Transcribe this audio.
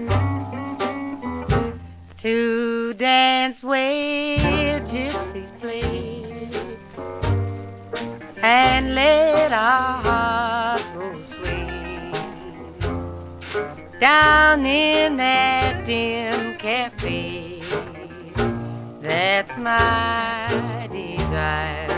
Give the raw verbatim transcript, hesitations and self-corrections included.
To dance where gypsies play and let our hearts go sway down in that dim cafe. That's my desire.